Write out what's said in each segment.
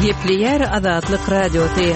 Gepleyer Azatlyk radiosu.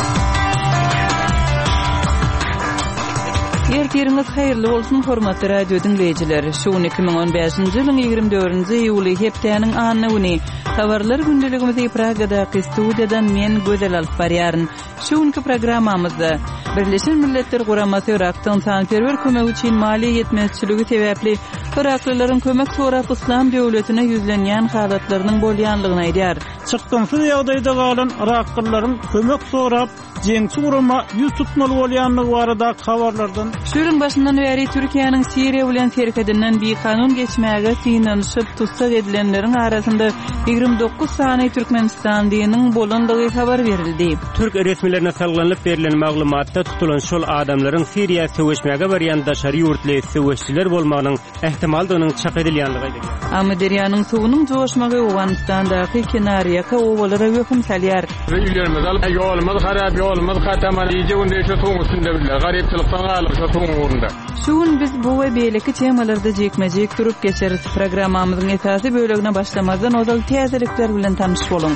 Ertiriniz hayırlı bolsun hormatly radio dinleyijileri. Şu 2015-nji ýylyň 24-nji iýuly hepdeniň anyny güni. Habarlar gündeligimizi Pragadaky studiýadan men Gözel alyp barýaryn. Şu günki programmamyzda Birleşen Milletler Guramasy Irakdan sanperwer kömek üçin maliýe ýetmezçiligi sebäpli Iraklylaryň kömek sorap İslam döwletine ýüzlenýän halatlarynyň bolýanlygyny aýdýar. Çykdymsy ýagdaýda galan Iraklylaryň kömek sorap jeňçi gurama ýüz tutmaly bolýanlygy barada habarlardan. Şuň başyndan beri Türkiýanyň Siriýa bilen serkedinden bir kanun geçmäge synanyşyp tutsak edilenleriň arasynda 29 sany Türkmenistan diýeniň bolandygy habar berildi. Türk resmilerine salglanlyp berilen maglumatda tutulan şol adamlaryň Siriýa söwüşmäge barýan daşary ýurtly söwüşçiler bolmagynyň ähtimaldygynyň çak edilýänligi aýdylýar. Amma derýanyň suwunyň joşmagy Awganistandaky Kenariýaka owalara hökm salýar. Ýerlerimiz alyp ýolumyz harap, ýolumyz hatamany ýeje günde şu tuň üstünde biler. Garypçylykdan galyp şu tuň urunda. Şuň biz bu we beýleki temalarda jekmejek turup geçeriz. Programmamyzyň esasy bölegine başlamazdan ozal täzelikler bilen tanyş bolun.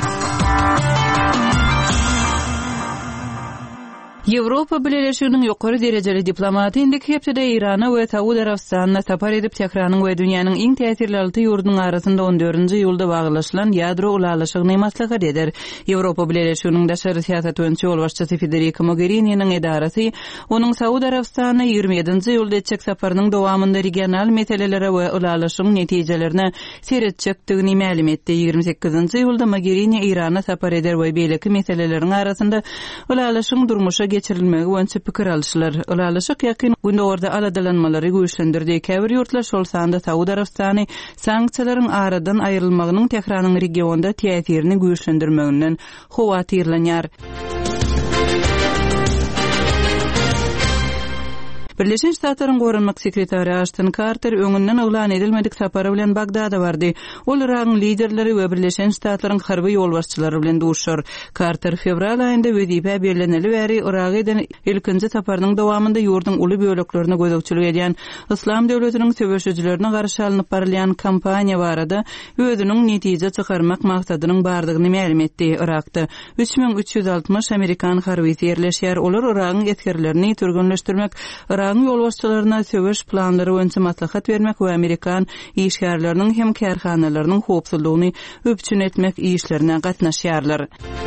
Ýewropa Birleşiginiň ýokary derejeli diplomaty indiki hepde Irana we Saudi Arabistanyna sapar edip Tehranyň we dünýäniň iň täsirli 6 ýurdunyň arasynda 14-nji ýylda baglanýan ýadro ulalyşygyny maslahat eder. Ýewropa Birleşiginiň daşary siýasat öňçi bolbaşçysy Federica Mogherini'niň edarasy onuň Saudi Arabistanyna 27-nji ýylda etjek saparynyň dowamynda regional meselelere we ulalyşyň netijelerine seretjekdigini ma'lum etdi. 28-nji ýylda Mogherini Irana sapar eder we beýleki meseleleriň arasynda ulalyşyň durmuşa geçirilmegi boýunça pikir alýarlar. Ulalyşyk ýakyn günde orada aladalanmalary güýçlendirdi. Käbir ýurtlar şol sanda Saudi Arabistany sanksiýalaryň aradan aýrylmagynyň Tehranyň regionda täsirini güýçlendirmeginden howatyrlanýar. Birleşen Ştatlaryň Goranmak sekretary Ashton Carter öňünden oglan edilmedik sapary bilen Bagdada bardy. Ol Iragyň liderleri we Birleşen Ştatlaryň harby ýolbaşçylary bilen duşar. Carter fevral aýynda wedipe berileni bäri Iraga eden ilkinji saparynyň dowamynda ýurdun uly böleklerine gözegçilik edýän İslam döwletiniň söwüşçilerine garşy alynıp barylýan kampaniýa barada özüniň netije çykarmak maksadynyň bardygyny ma'lum etdi. Irakda 3360 Amerikan harbiýeti ýerleşýär. Olar Iragyň etkerlerini türgünleşdirmek, Iragyň ýolbaşçylaryna söwüş planlary boýunça maslahat bermek we Amerikan işgärleriniň hem kärhanalarynyň howpsuzlygyny öpçün etmek işlerine gatnaşýarlar.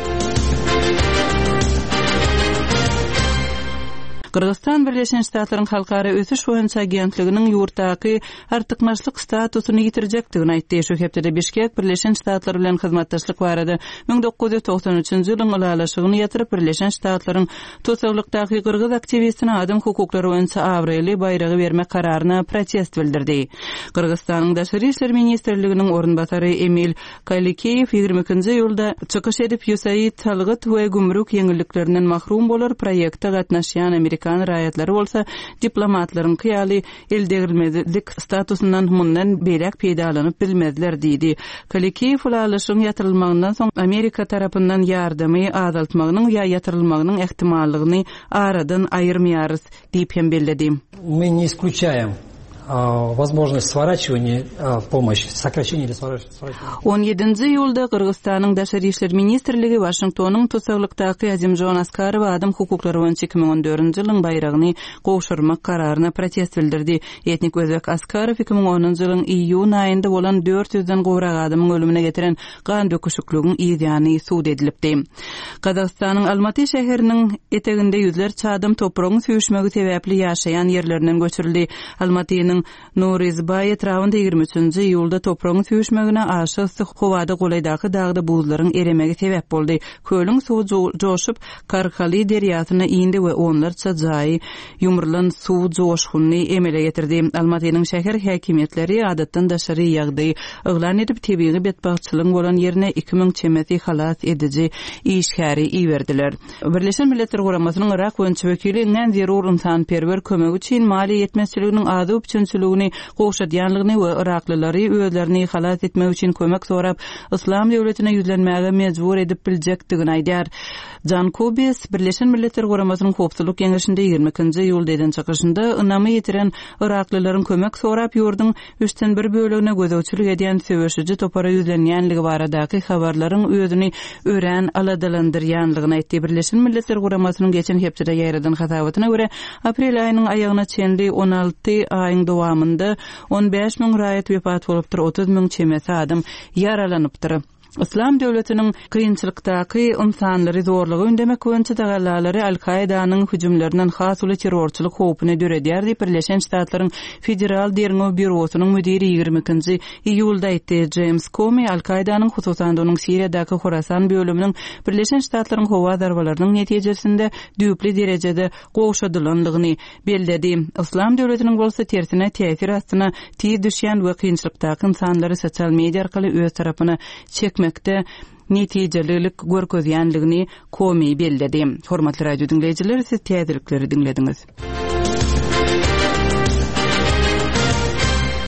Kırgızstan Birleşen Ştatlaryň halkara ösüş boýunça agentliginiň ýurtdaky artykmaçlyk statusyny ýitirjekdigini aýtdy. Şu hepde Bişkek Birleşen Ştatlar bilen hyzmatdaşlyk barada 1993-nji ýylyň ulalyşygyny ýatyryp Birleşen Ştatlaryň tutsaglykdaky kyrgyz aktivistine adam hukuklary boýunça awrely bayragy bermek kararyna protest bildirdi. Kırgızstanyň daşary işler ministrliginiň orunbasary Emil Kalikeýew 22-nji ýylda çykyş edip USAID talgyt we gümrük ýeňilliklerinden mahrum bolar proýekde gatnaşýan Amerikan raýatlary bolsa diplomatlaryň kyýaly eldegirilmezlik statusundan mundan beýlek peýdalanyp bilmezler diýdi. Kalikeýew ulalyşyň ýatyrylmagyndan soň Amerika tarapyndan ýardymy azaltmagynyň ýa ýatyrylmagynyň ähtimallygyny aradan aýyrmaýarys diýip hem belledi. Мы не исключаем возможность сворачивания помощи, сокращения или сворачивания. 17-nji ýylda Kırgızstanyň daşary işler ministrligi Washingtonyň tutsaglykdaky Azimjon Askarow adam hukuklary boýunça 2014-nji ýylyň bayragyny gowşurmak kararyna protest bildirdi. Etnik özbek Askarow 2010-njy ýylyň iýun aýynda bolan 400-den gowrak adamyň ölümine getiren gan döküşükliginiň ýa-ni suud edilipdi. Kazakstanyň Almaty şäheriniň eteginde ýüzler çadym topragyň süýüşmegi sebäpli ýaşaýan ýerlerinden göçürildi. Almatynyň Norizbay etrafynda 23-nji ýylda topragyň süýüşmegine aşy howada golaýdaky dagda buzlaryň eremegi sebäp boldy. Köliň suwy joşup Karkaly derýasyna indi we onlarça jaý ýumrulan suw joşguny emele getirdi. Almatynyň şäher häkimetleri adatdan daşary ýagdaý oglan edip tebigy betbagçylygyň bolan ýerine 2000 çemeti halat edici işgäri iýerdiler. Birleşen Milletler Guramasynyň Irak boýunça wekili Nancy Rurin sanperwer kömek üçin maliýe ýetmezçiliginiň azy üçin künçülügini gowşadýanlygyny we Iraklylary özlerini halat etmek üçin kömek sorap Islam döwletine ýüzlenmäge mejbur edip biljekdigini aýdýar. Jan Kubis Birleşen Milletler Guramasynyň Howpsuzlyk Geňeşinde 20-nji ýylda eden çykyşynda ynamy ýetiren Iraklylaryň kömek sorap ýurdun 3/1 bölegine gözegçilik edýän söwüşiji topara ýüzlenýänligi baradaky habarlaryň özüni ören aladalandyrýanlygyny aýtdy. Birleşen Milletler Guramasynyň geçen hepside ýaradan hatawatyna görä aprel aýynyň aýagyna çenli 16 aýyň dowamında 15.000 raýat wepat bolupdyr, 30.000 çemesi adam yaralanypdyr. İslam döwletiniň kynçylykdaky insanlary zorlugy öndemek boýunça dagalary Al-Kaidanyň hüjümlerinden has uly terrorçylyk howpyny döredýär diýip Birleşen Ştatlaryň Federal Derňew Bürosynyň müdiri 20-nji iýulda aýtdy. James Comey Al-Kaidanyň hususan onuň Siriýadaky Horasan bölüminiň Birleşen Ştatlaryň howa darbalarynyň netijesinde düýpli derejede gowşadylanlygyny bellädi. İslam döwletiniň bolsa tersine täsir astyna tiýip düşýän we kynçylykdaky insanlary sosial media arkaly öz tarapyna çekmek netijelilik görkezýänligini Comey bellädi. Hormatly radio dinleýijiler, siz täzelikleri dinlediňiz.